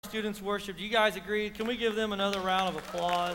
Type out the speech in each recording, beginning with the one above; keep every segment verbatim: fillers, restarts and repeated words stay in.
Students worship. Do you guys agree? Can we give them another round of applause?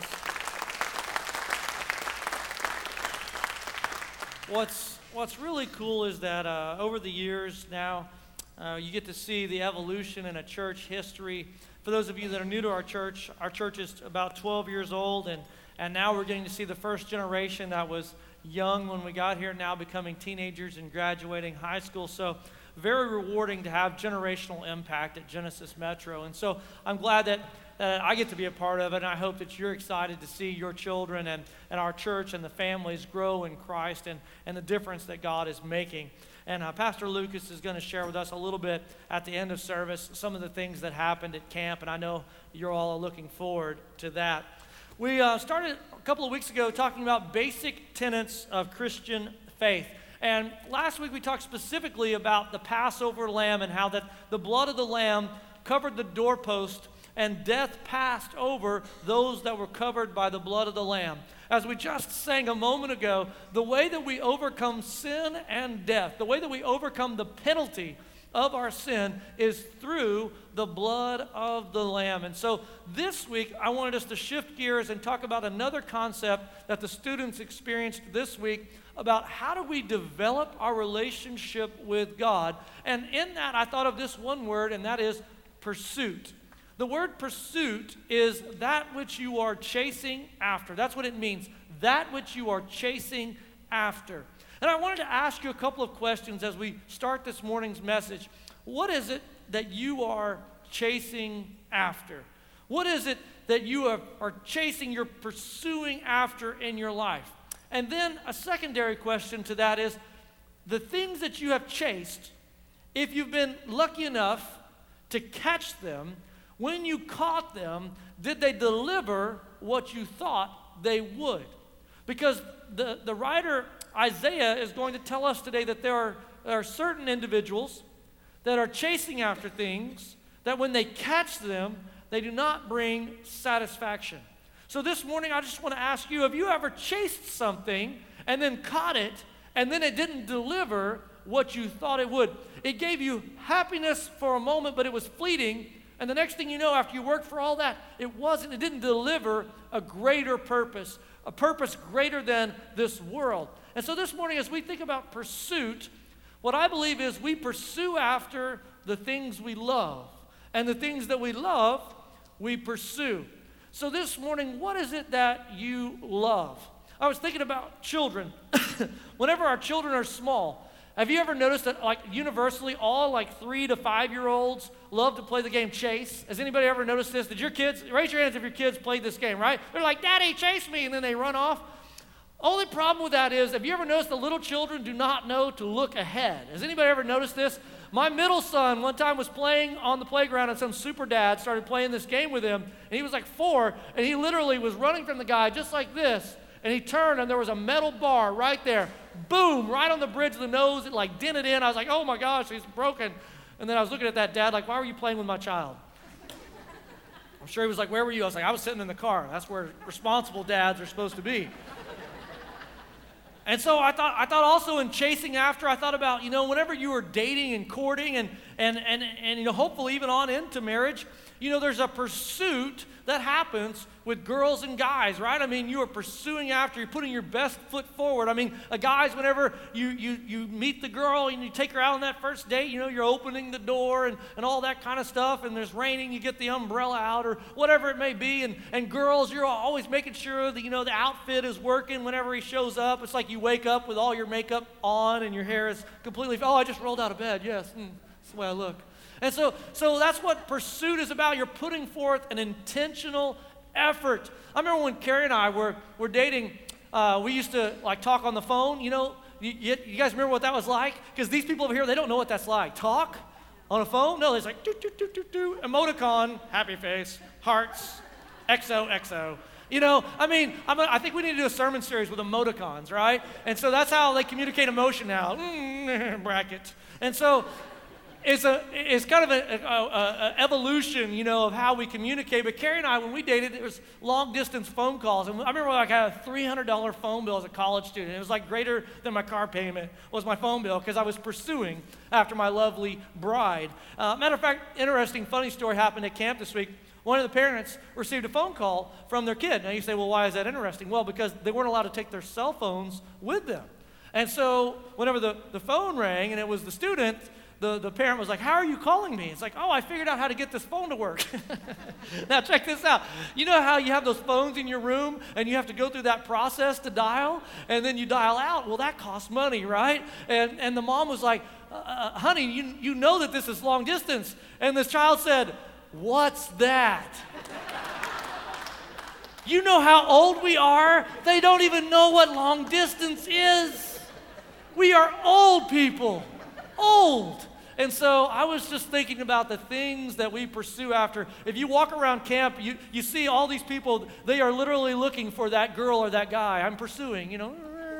What's what's really cool is that uh, over the years now, uh, you get to see the evolution in a church history. For those of you that are new to our church, our church is about twelve years old, and, and now we're getting to see the first generation that was young when we got here, now becoming teenagers and graduating high school. So very rewarding to have generational impact at Genesis Metro. And so I'm glad that uh, I get to be a part of it, and I hope that you're excited to see your children and, and our church and the families grow in Christ and, and the difference that God is making. And uh, Pastor Lucas is going to share with us a little bit at the end of service some of the things that happened at camp, and I know you're all looking forward to that. We uh, started a couple of weeks ago talking about basic tenets of Christian faith. And last week we talked specifically about the Passover lamb and how that the blood of the lamb covered the doorpost and death passed over those that were covered by the blood of the lamb. As we just sang a moment ago, the way that we overcome sin and death, the way that we overcome the penalty of our sin is through the blood of the Lamb. And so this week, I wanted us to shift gears and talk about another concept that the students experienced this week about how do we develop our relationship with God. And in that, I thought of this one word, and that is pursuit. The word pursuit is that which you are chasing after. That's what it means, that which you are chasing after. And I wanted to ask you a couple of questions as we start this morning's message. What is it that you are chasing after? What is it that you are, are chasing, you're pursuing after in your life? And then a secondary question to that is, the things that you have chased, if you've been lucky enough to catch them, when you caught them, did they deliver what you thought they would? Because the, the writer Isaiah is going to tell us today that there are, there are certain individuals that are chasing after things that when they catch them, they do not bring satisfaction. So this morning, I just want to ask you, have you ever chased something and then caught it, and then it didn't deliver what you thought it would? It gave you happiness for a moment, but it was fleeting, and the next thing you know, after you worked for all that, it wasn't, it didn't deliver a greater purpose, a purpose greater than this world. And so this morning, as we think about pursuit, what I believe is we pursue after the things we love, and the things that we love, we pursue. So this morning, what is it that you love? I was thinking about children. Whenever our children are small, have you ever noticed that, like, universally, all like three to five-year-olds love to play the game chase? Has anybody ever noticed this? Did your kids, raise your hands if your kids played this game, right? They're like, Daddy, chase me, and then they run off. Only problem with that is, have you ever noticed that little children do not know to look ahead? Has anybody ever noticed this? My middle son one time was playing on the playground, and some super dad started playing this game with him, and he was like four, and he literally was running from the guy just like this, and he turned, and there was a metal bar right there. Boom, right on the bridge of the nose. It like dented in. I was like, oh my gosh, he's broken. And then I was looking at that dad like, why were you playing with my child? I'm sure he was like, where were you? I was like, I was sitting in the car. That's where responsible dads are supposed to be. And so I thought I thought also in chasing after, I thought about, you know, whenever you are dating and courting and, and, and, and you know, hopefully even on into marriage, you know, there's a pursuit that happens with girls and guys, right? I mean, you are pursuing after, you're putting your best foot forward. I mean, uh, guys, whenever you, you, you meet the girl and you take her out on that first date, you know, you're opening the door and, and all that kind of stuff, and there's raining, you get the umbrella out or whatever it may be, and, and girls, you're always making sure that, you know, the outfit is working whenever he shows up. It's like you wake up with all your makeup on and your hair is completely, oh, I just rolled out of bed, yes, mm, that's the way I look. And so, so that's what pursuit is about. You're putting forth an intentional effort. I remember when Carrie and I were, were dating, uh, we used to like talk on the phone. You know, you, you guys remember what that was like? Because these people over here, they don't know what that's like. Talk on a phone? No, it's like do, do, do, do, do, emoticon, happy face, hearts, X O, X O. You know, I mean, I'm a, I think we need to do a sermon series with emoticons, right? And so that's how they communicate emotion now. Mm, bracket. And so it's a it's kind of an evolution, you know, of how we communicate. But Carrie and I, when we dated, it was long distance phone calls. And I remember like I had a three hundred dollars phone bill as a college student. It was like greater than my car payment was my phone bill because I was pursuing after my lovely bride. Uh, matter of fact, interesting, funny story happened at camp this week. One of the parents received a phone call from their kid. Now you say, well, why is that interesting? Well, because they weren't allowed to take their cell phones with them. And so whenever the, the phone rang and it was the student, the, the parent was like, how are you calling me? It's like, oh, I figured out how to get this phone to work. Now check this out. You know how you have those phones in your room and you have to go through that process to dial? And then you dial out. Well, that costs money, right? And, and the mom was like, uh, honey, you, you know that this is long distance. And this child said, what's that? You know how old we are? They don't even know what long distance is. We are old people, old. And so I was just thinking about the things that we pursue after. If you walk around camp, you, you see all these people, they are literally looking for that girl or that guy I'm pursuing, you know.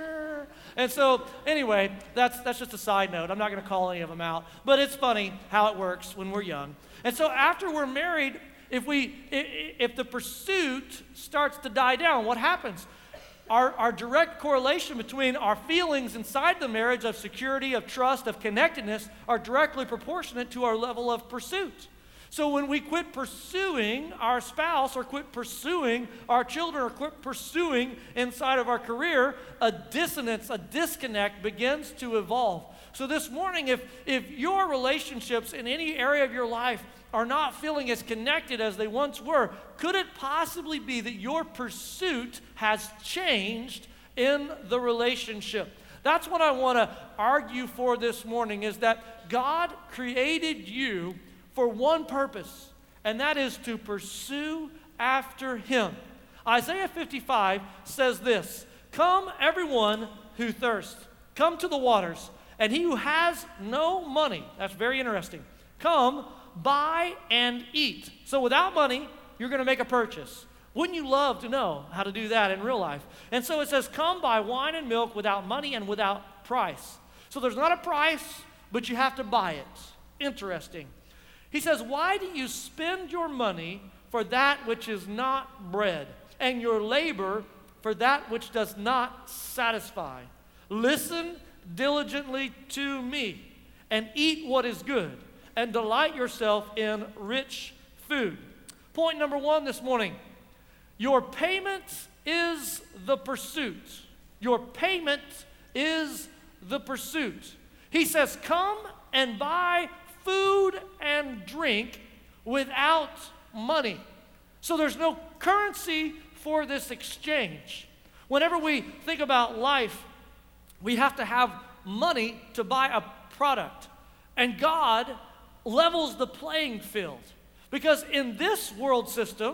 And so anyway, that's, that's just a side note. I'm not going to call any of them out. But it's funny how it works when we're young. And so after we're married, if we if the pursuit starts to die down, what happens? Our, our direct correlation between our feelings inside the marriage of security, of trust, of connectedness are directly proportionate to our level of pursuit. So when we quit pursuing our spouse or quit pursuing our children or quit pursuing inside of our career, a dissonance, a disconnect begins to evolve. So this morning, if, if your relationships in any area of your life are not feeling as connected as they once were, could it possibly be that your pursuit has changed in the relationship? That's what I want to argue for this morning, is that God created you for one purpose, and that is to pursue after Him. Isaiah fifty-five says this, come everyone who thirsts, come to the waters, and he who has no money, that's very interesting, come buy and eat. So without money, you're going to make a purchase. Wouldn't you love to know how to do that in real life? And so it says, come buy wine and milk without money and without price. So there's not a price, but you have to buy it. Interesting. He says, why do you spend your money for that which is not bread, and your labor for that which does not satisfy? Listen diligently to me, and eat what is good, and delight yourself in rich food. Point number one this morning, your payment is the pursuit. Your payment is the pursuit. He says, come and buy food and drink without money. So there's no currency for this exchange. Whenever we think about life, we have to have money to buy a product. And God levels the playing field. Because in this world system,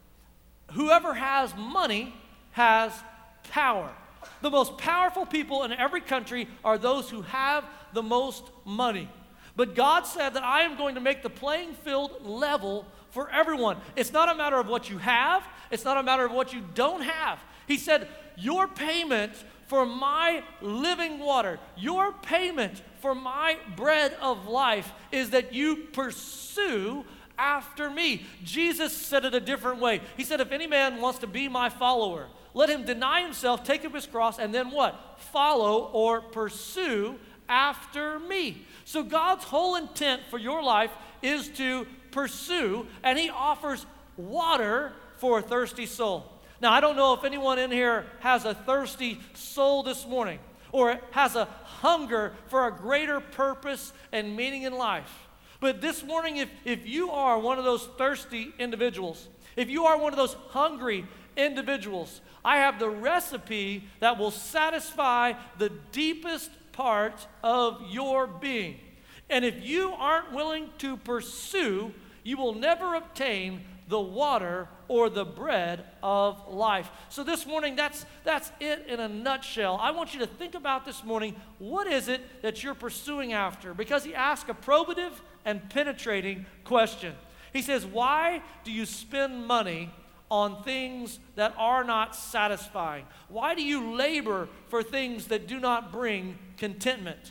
whoever has money has power. The most powerful people in every country are those who have the most money. But God said that I am going to make the playing field level for everyone. It's not a matter of what you have. It's not a matter of what you don't have. He said, your payment for my living water, your payment for my bread of life is that you pursue after me. Jesus said it a different way. He said, if any man wants to be my follower, let him deny himself, take up his cross, and then what? Follow or pursue after me. So God's whole intent for your life is to pursue, and He offers water for a thirsty soul. Now, I don't know if anyone in here has a thirsty soul this morning, or has a hunger for a greater purpose and meaning in life. But this morning, if, if you are one of those thirsty individuals, if you are one of those hungry individuals, I have the recipe that will satisfy the deepest part of your being. And if you aren't willing to pursue, you will never obtain the water or the bread of life. So this morning, that's, that's it in a nutshell. I want you to think about this morning, what is it that you're pursuing after? Because he asks a probative and penetrating question. He says, why do you spend money on things that are not satisfying? Why do you labor for things that do not bring contentment?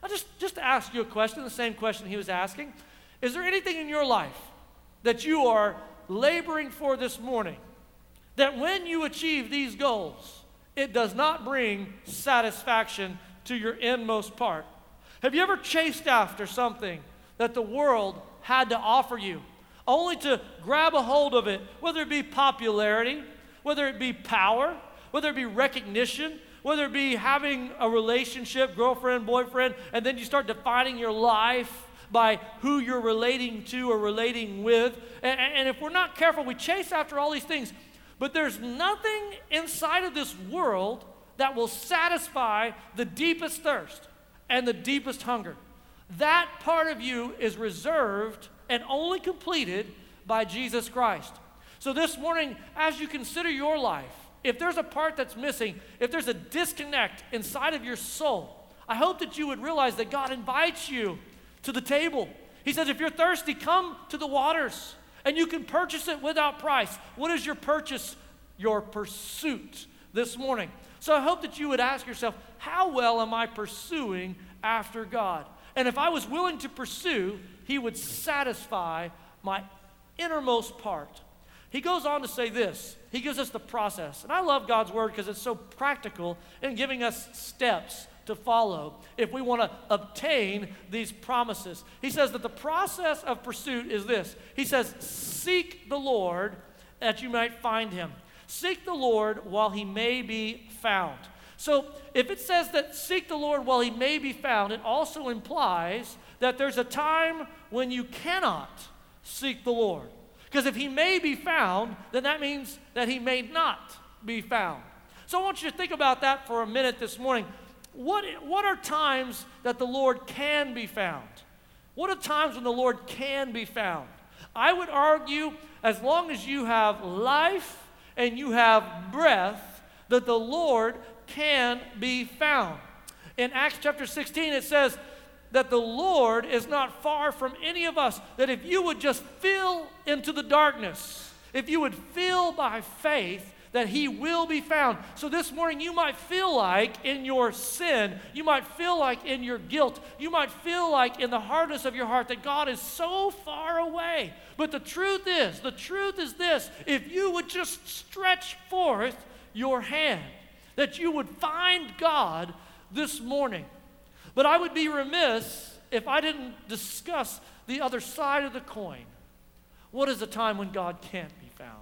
I'll just, just ask you a question, the same question he was asking. Is there anything in your life that you are laboring for this morning that when you achieve these goals, it does not bring satisfaction to your inmost part? Have you ever chased after something that the world had to offer you, only to grab a hold of it, whether it be popularity, whether it be power, whether it be recognition, whether it be having a relationship, girlfriend, boyfriend, and then you start defining your life by who you're relating to or relating with. And, and if we're not careful, we chase after all these things. But there's nothing inside of this world that will satisfy the deepest thirst and the deepest hunger. That part of you is reserved and only completed by Jesus Christ. So this morning, as you consider your life, if there's a part that's missing, if there's a disconnect inside of your soul, I hope that you would realize that God invites you to the table. He says, if you're thirsty, come to the waters, and you can purchase it without price. What is your purchase? Your pursuit this morning. So I hope that you would ask yourself, how well am I pursuing after God? And if I was willing to pursue, He would satisfy my innermost part. He goes on to say this. He gives us the process. And I love God's word because it's so practical in giving us steps to follow if we want to obtain these promises. He says that the process of pursuit is this. He says, seek the Lord that you might find Him. Seek the Lord while He may be found. So if it says that seek the Lord while He may be found, it also implies that there's a time when you cannot seek the Lord. Because if He may be found, then that means that He may not be found. So I want you to think about that for a minute this morning. What, what are times that the Lord can be found? What are times when the Lord can be found? I would argue, as long as you have life and you have breath, that the Lord can be found. In Acts chapter sixteen, it says that the Lord is not far from any of us, that if you would just fill into the darkness, if you would fill by faith, that He will be found. So this morning you might feel like in your sin, you might feel like in your guilt, you might feel like in the hardness of your heart that God is so far away. But the truth is, the truth is this, if you would just stretch forth your hand, that you would find God this morning. But I would be remiss if I didn't discuss the other side of the coin. What is a time when God can't be found?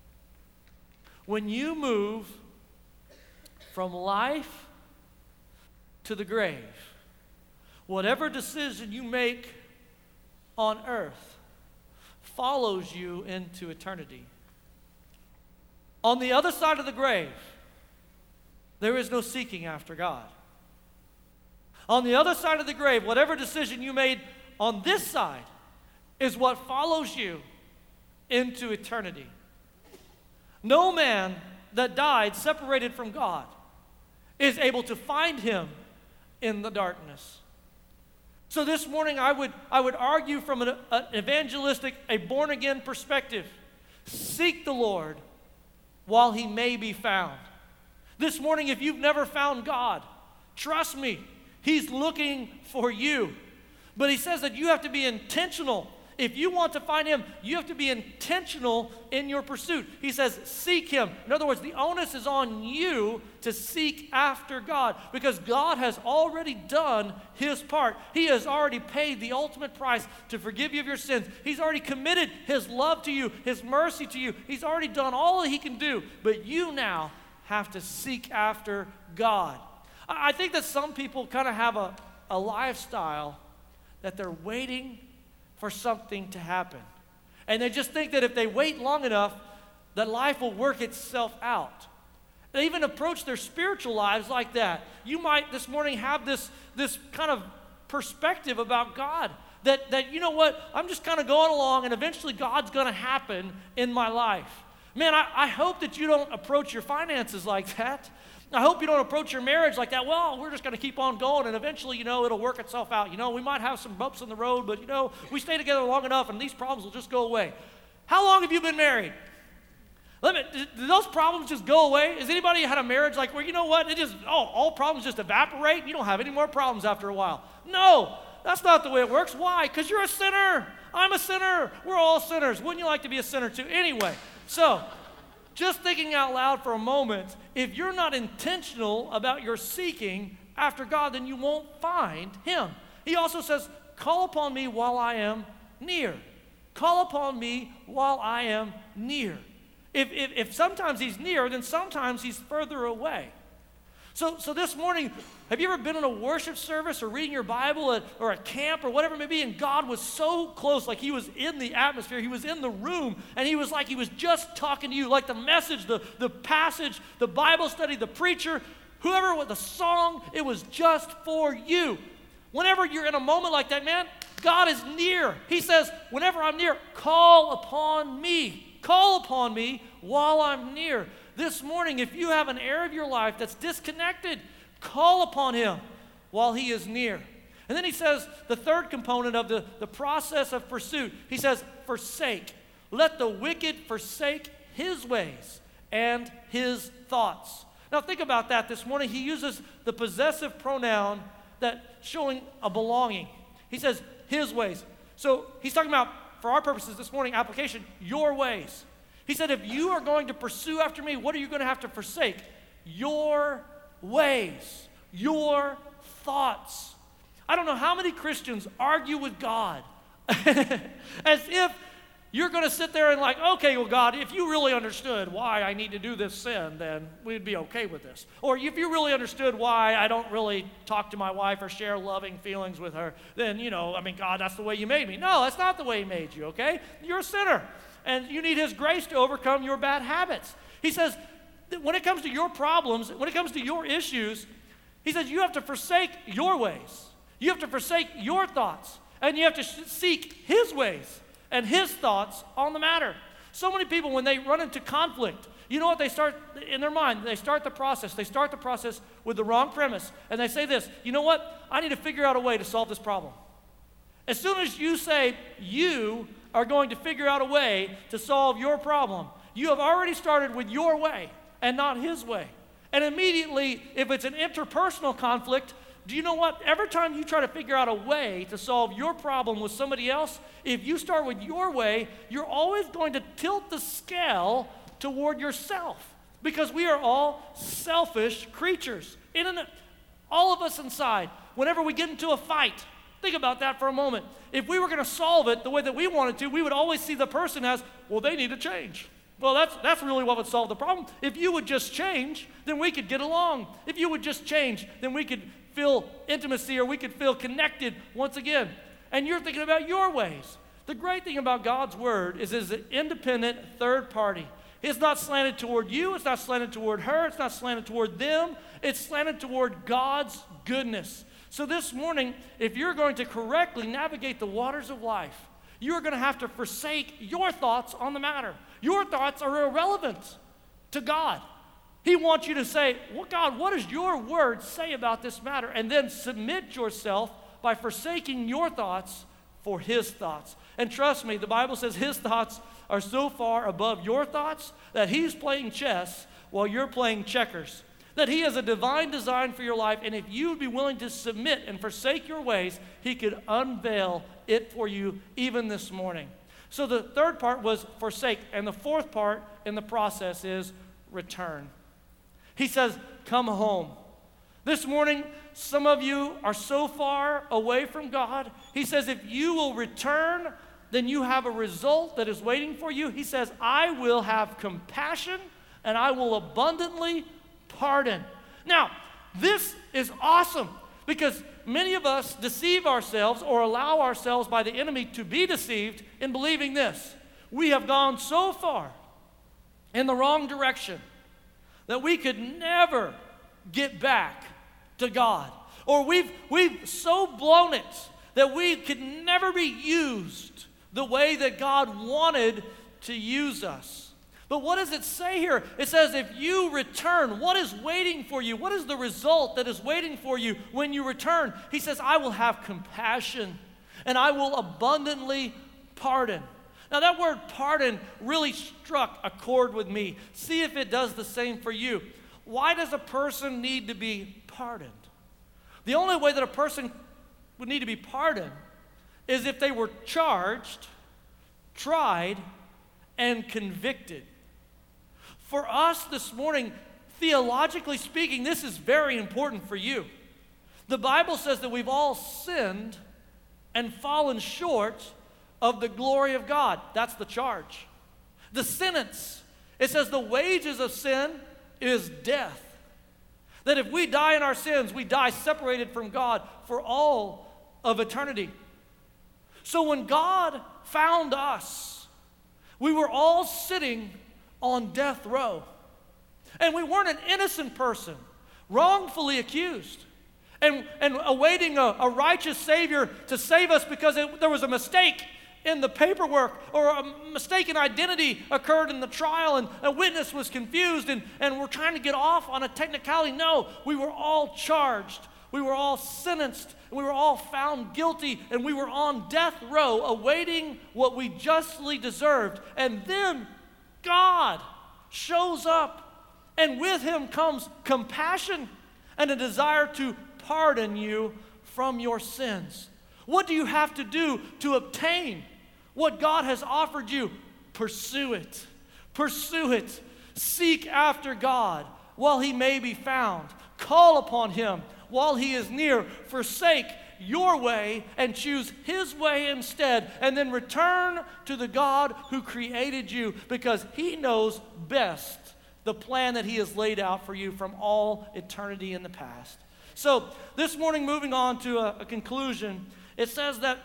When you move from life to the grave, whatever decision you make on earth follows you into eternity. On the other side of the grave, there is no seeking after God. On the other side of the grave, whatever decision you made on this side is what follows you into eternity. No man that died separated from God is able to find Him in the darkness. So this morning I would, I would argue from an, an evangelistic, a born-again perspective, seek the Lord while He may be found. This morning, if you've never found God, trust me, He's looking for you. But He says that you have to be intentional. If you want to find Him, you have to be intentional in your pursuit. He says, seek Him. In other words, the onus is on you to seek after God because God has already done His part. He has already paid the ultimate price to forgive you of your sins. He's already committed His love to you, His mercy to you. He's already done all that He can do. But you now have to seek after God. I think that some people kind of have a, a lifestyle that they're waiting for something to happen. And they just think that if they wait long enough, that life will work itself out. They even approach their spiritual lives like that. You might this morning have this, this kind of perspective about God. That, that, you know what, I'm just kind of going along and eventually God's going to happen in my life. Man, I, I hope that you don't approach your finances like that. I hope you don't approach your marriage like that. Well, we're just going to keep on going, and eventually, you know, it'll work itself out. You know, we might have some bumps in the road, but, you know, we stay together long enough, and these problems will just go away. How long have you been married? Let me, did those problems just go away? Has anybody had a marriage like where, you know what, it just, oh, all problems just evaporate and you don't have any more problems after a while? No, that's not the way it works. Why? Because you're a sinner. I'm a sinner. We're all sinners. Wouldn't you like to be a sinner too? Anyway, so just thinking out loud for a moment, if you're not intentional about your seeking after God, then you won't find him. He also says, call upon me while I am near. Call upon me while I am near. If, if, if sometimes he's near, then sometimes he's further away. So, so this morning, have you ever been in a worship service or reading your Bible at, or a camp or whatever it may be, and God was so close, like he was in the atmosphere, he was in the room, and he was like he was just talking to you, like the message, the, the passage, the Bible study, the preacher, whoever with the song, it was just for you. Whenever you're in a moment like that, man, God is near. He says, whenever I'm near, call upon me. Call upon me while I'm near. This morning, if you have an area of your life that's disconnected, call upon him while he is near. And then he says the third component of the, the process of pursuit, he says, forsake. Let the wicked forsake his ways and his thoughts. Now think about that this morning. He uses the possessive pronoun that showing a belonging. He says his ways. So he's talking about, for our purposes this morning, application, your ways. He said, if you are going to pursue after me, what are you going to have to forsake? Your ways, your thoughts. I don't know how many Christians argue with God as if you're going to sit there and like, okay, well, God, if you really understood why I need to do this sin, then we'd be okay with this. Or if you really understood why I don't really talk to my wife or share loving feelings with her, then, you know, I mean, God, that's the way you made me. No, that's not the way he made you, okay? You're a sinner, and you need his grace to overcome your bad habits. He says, that when it comes to your problems, when it comes to your issues, he says you have to forsake your ways. You have to forsake your thoughts, and you have to seek his ways and his thoughts on the matter. So many people, when they run into conflict, you know what they start in their mind? They start the process. They start the process with the wrong premise. And they say this, you know what? I need to figure out a way to solve this problem. As soon as you say you are going to figure out a way to solve your problem, you have already started with your way and not his way. And immediately, if it's an interpersonal conflict, do you know what? Every time you try to figure out a way to solve your problem with somebody else, if you start with your way, you're always going to tilt the scale toward yourself, because we are all selfish creatures. In an, all of us inside, whenever we get into a fight, think about that for a moment. If we were going to solve it the way that we wanted to, we would always see the person as, well, they need to change. Well, that's, that's really what would solve the problem. If you would just change, then we could get along. If you would just change, then we could feel intimacy, or we could feel connected once again. And you're thinking about your ways. The great thing about God's word is it's an independent third party. It's not slanted toward you. It's not slanted toward her. It's not slanted toward them. It's slanted toward God's goodness. So this morning, if you're going to correctly navigate the waters of life, you're going to have to forsake your thoughts on the matter. Your thoughts are irrelevant to God. He wants you to say, well, God, what does your word say about this matter? And then submit yourself by forsaking your thoughts for his thoughts. And trust me, the Bible says his thoughts are so far above your thoughts that he's playing chess while you're playing checkers. That he has a divine design for your life, and if you would be willing to submit and forsake your ways, he could unveil it for you even this morning. So the third part was forsake, and the fourth part in the process is return. He says, come home. This morning, some of you are so far away from God. He says, if you will return, then you have a result that is waiting for you. He says, I will have compassion and I will abundantly pardon. Now, this is awesome because many of us deceive ourselves or allow ourselves by the enemy to be deceived in believing this. We have gone so far in the wrong direction that we could never get back to God. Or we've, we've so blown it that we could never be used the way that God wanted to use us. But what does it say here? It says if you return, what is waiting for you? What is the result that is waiting for you when you return? He says, I will have compassion and I will abundantly pardon. Now that word pardon really struck a chord with me. See if it does the same for you. Why does a person need to be pardoned? The only way that a person would need to be pardoned is if they were charged, tried, and convicted. For us this morning, theologically speaking, this is very important for you. The Bible says that we've all sinned and fallen short of the glory of God. That's the charge. The sentence, it says the wages of sin is death. That if we die in our sins, we die separated from God for all of eternity. So when God found us, we were all sitting on death row. And we weren't an innocent person, wrongfully accused, and, and awaiting a, a righteous Savior to save us because it, there was a mistake in the paperwork, or a mistaken identity occurred in the trial, and a witness was confused, and, and we're trying to get off on a technicality. No, we were all charged. We were all sentenced. We were all found guilty, and we were on death row awaiting what we justly deserved. And then God shows up, and with him comes compassion and a desire to pardon you from your sins. What do you have to do to obtain what God has offered you? Pursue it. Pursue it. Seek after God while he may be found. Call upon him while he is near. Forsake your way and choose his way instead, and then return to the God who created you, because he knows best the plan that he has laid out for you from all eternity in the past. So this morning, moving on to a, a conclusion, it says that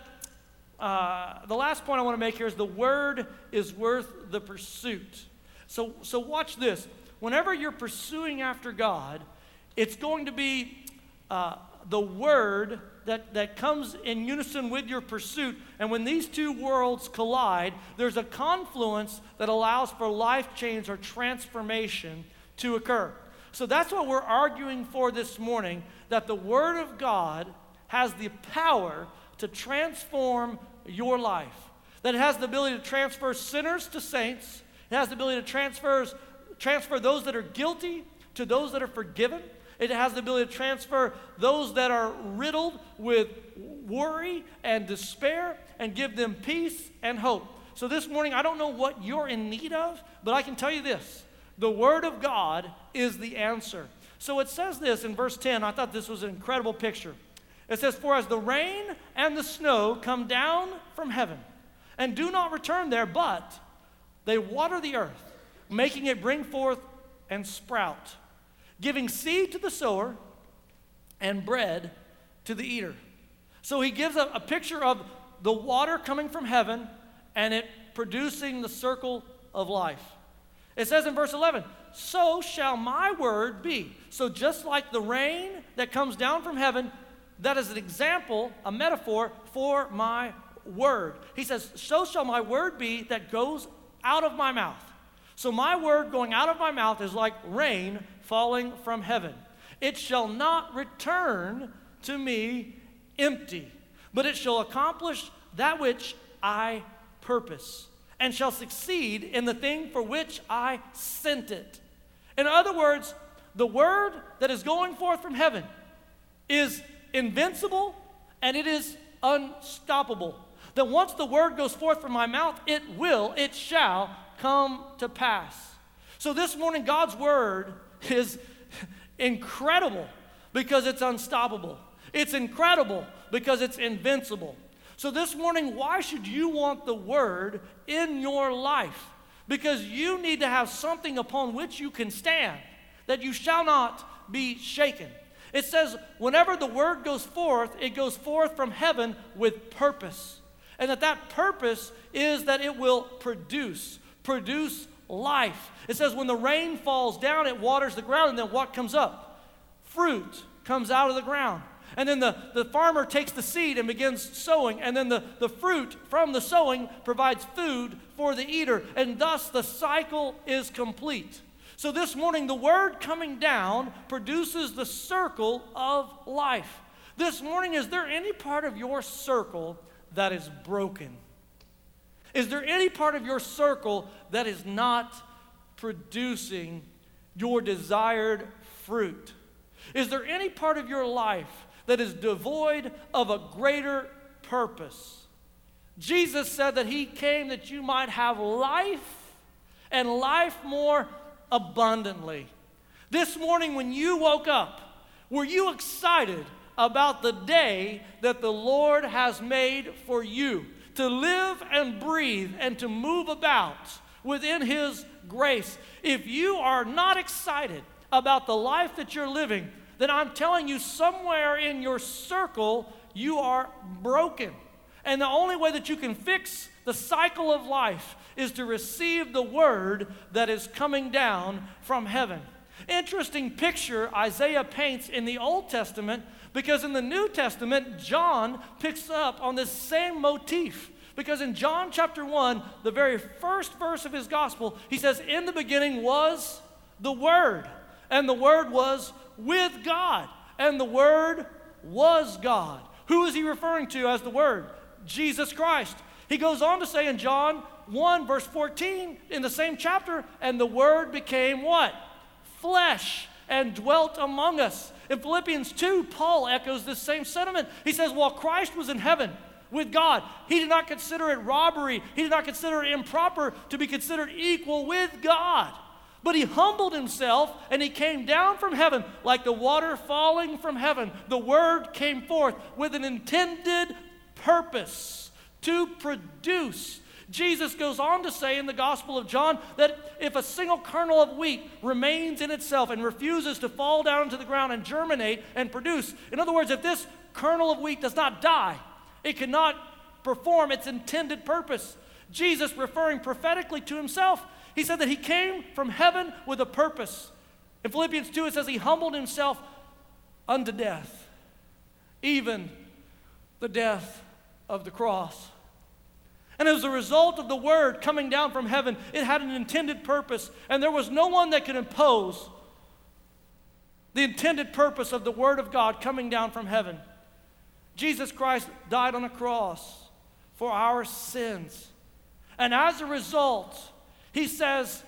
uh, the last point I want to make here is the word is worth the pursuit. So, so watch this. Whenever you're pursuing after God, it's going to be uh, the word that, that comes in unison with your pursuit. And when these two worlds collide, there's a confluence that allows for life change or transformation to occur. So that's what we're arguing for this morning, that the Word of God has the power to transform your life, that it has the ability to transfer sinners to saints, it has the ability to transfer, transfer those that are guilty to those that are forgiven, it has the ability to transfer those that are riddled with worry and despair and give them peace and hope. So this morning, I don't know what you're in need of, but I can tell you this. The Word of God is the answer. So it says this in verse ten. I thought this was an incredible picture. It says, "For as the rain and the snow come down from heaven, and do not return there, but they water the earth, making it bring forth and sprout, giving seed to the sower and bread to the eater." So he gives a, a picture of the water coming from heaven and it producing the circle of life. It says in verse eleven, "So shall my word be." So just like the rain that comes down from heaven, that is an example, a metaphor for my word. He says, "So shall my word be that goes out of my mouth." So my word going out of my mouth is like rain falling from heaven. "It shall not return to me empty, but it shall accomplish that which I purpose, and shall succeed in the thing for which I sent it." In other words, the word that is going forth from heaven is invincible and it is unstoppable. That once the word goes forth from my mouth, it will, it shall come to pass. So this morning, God's word is incredible because it's unstoppable. It's incredible because it's invincible. So this morning, why should you want the word in your life? Because you need to have something upon which you can stand, that you shall not be shaken. It says, whenever the word goes forth, it goes forth from heaven with purpose. And that that purpose is that it will produce, produce life. It says when the rain falls down, it waters the ground, and then what comes up? Fruit comes out of the ground. And then the, the farmer takes the seed and begins sowing, and then the, the fruit from the sowing provides food for the eater, and thus the cycle is complete. So this morning, the word coming down produces the circle of life. This morning, is there any part of your circle that is broken? Is there any part of your circle that is not producing your desired fruit? Is there any part of your life that is devoid of a greater purpose? Jesus said that he came that you might have life and life more abundantly. This morning when you woke up, were you excited about the day that the Lord has made for you to live and breathe and to move about within his grace? If you are not excited about the life that you're living, then I'm telling you, somewhere in your circle, you are broken. And the only way that you can fix the cycle of life is to receive the word that is coming down from heaven. Interesting picture Isaiah paints in the Old Testament, because in the New Testament, John picks up on this same motif. Because in John chapter one, the very first verse of his gospel, he says, in the beginning was the Word, and the Word was with God, and the Word was God. Who is he referring to as the Word? Jesus Christ. He goes on to say in John one, verse fourteen, in the same chapter, and the Word became what? Flesh, and dwelt among us. In Philippians two, Paul echoes this same sentiment. He says, while Christ was in heaven with God, he did not consider it robbery, he did not consider it improper to be considered equal with God. But he humbled himself, and he came down from heaven like the water falling from heaven. The Word came forth with an intended purpose to produce. Jesus goes on to say in the Gospel of John that if a single kernel of wheat remains in itself and refuses to fall down to the ground and germinate and produce, in other words, if this kernel of wheat does not die, it cannot perform its intended purpose. Jesus, referring prophetically to himself, he said that he came from heaven with a purpose. In Philippians two, it says he humbled himself unto death, even the death of the cross. And as a result of the word coming down from heaven, it had an intended purpose, and there was no one that could impose the intended purpose of the word of God coming down from heaven. Jesus Christ died on a cross for our sins. And as a result, he says,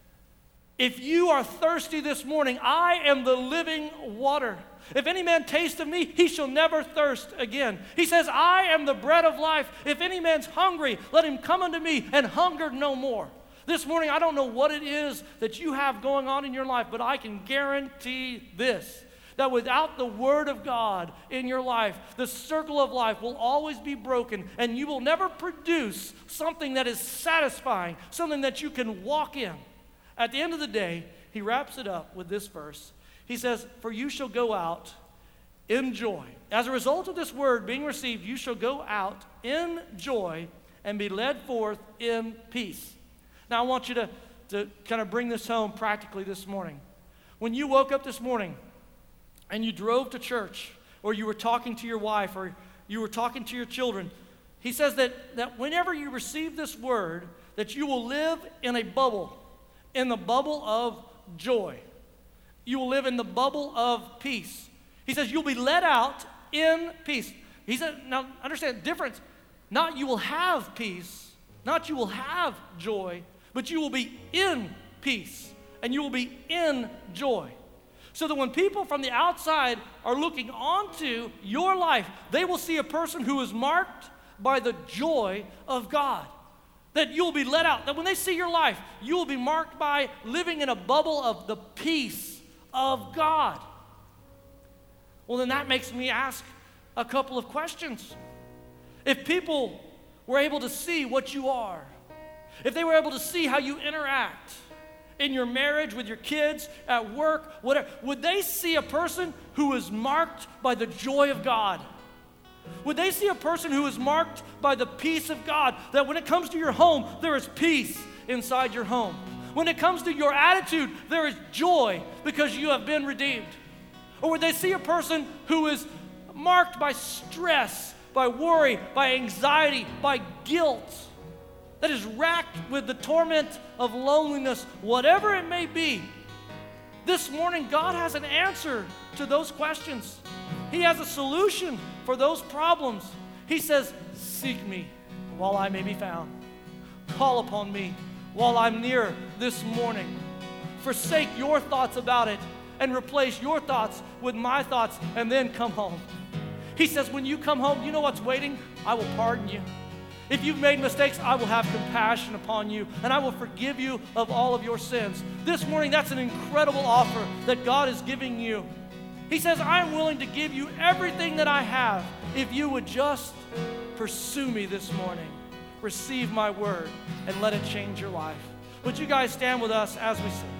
if you are thirsty this morning, I am the living water. If any man taste of me, he shall never thirst again. He says, I am the bread of life. If any man's hungry, let him come unto me and hunger no more. This morning, I don't know what it is that you have going on in your life, but I can guarantee this, that without the Word of God in your life, the circle of life will always be broken, and you will never produce something that is satisfying, something that you can walk in. At the end of the day, he wraps it up with this verse. He says, for you shall go out in joy. As a result of this word being received, you shall go out in joy and be led forth in peace. Now I want you to, to kind of bring this home practically this morning. When you woke up this morning and you drove to church, or you were talking to your wife, or you were talking to your children, he says that, that whenever you receive this word, that you will live in a bubble, in the bubble of joy. You will live in the bubble of peace. He says you'll be let out in peace. He said, now understand the difference. Not you will have peace, not you will have joy, but you will be in peace, and you will be in joy. So that when people from the outside are looking onto your life, they will see a person who is marked by the joy of God. That you'll be let out. That when they see your life, you will be marked by living in a bubble of the peace of God. Well, then that makes me ask a couple of questions. If people were able to see what you are, if they were able to see how you interact in your marriage, with your kids, at work, whatever, would they see a person who is marked by the joy of God? Would they see a person who is marked by the peace of God? That when it comes to your home, there is peace inside your home. When it comes to your attitude, there is joy because you have been redeemed. Or would they see a person who is marked by stress, by worry, by anxiety, by guilt, that is racked with the torment of loneliness, whatever it may be? This morning, God has an answer to those questions. He has a solution for those problems. He says, seek me while I may be found. call upon me while I'm near this morning. Forsake your thoughts about it and replace your thoughts with my thoughts, and then come home. He says, when you come home, you know what's waiting? I will pardon you. If you've made mistakes, I will have compassion upon you, and I will forgive you of all of your sins. This morning, that's an incredible offer that God is giving you. He says, I'm willing to give you everything that I have if you would just pursue me this morning. Receive my word and let it change your life. Would you guys stand with us as we sing?